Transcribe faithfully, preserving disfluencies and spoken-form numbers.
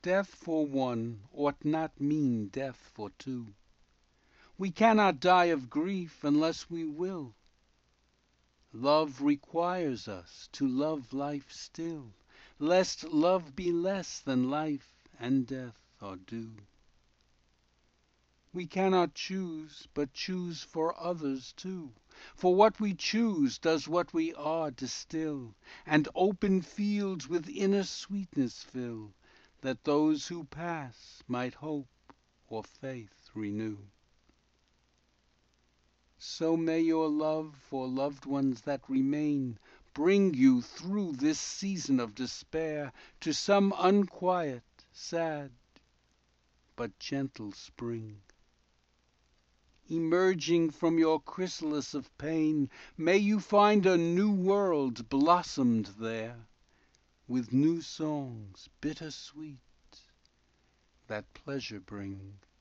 Death for one ought not mean death for two. We cannot die of grief unless we will. Love requires us to love life still, lest love be less than life and death are due. We cannot choose, but choose for others too. For what we choose does what we are distil, And open fields with inner sweetness fill, That those who pass might hope or faith renew. So may your love for loved ones that remain Bring you through this season of despair To some unquiet, sad, but gentle spring. Emerging from your chrysalis of pain, May you find a new world blossomed there, With new songs bitter sweet that pleasure bring.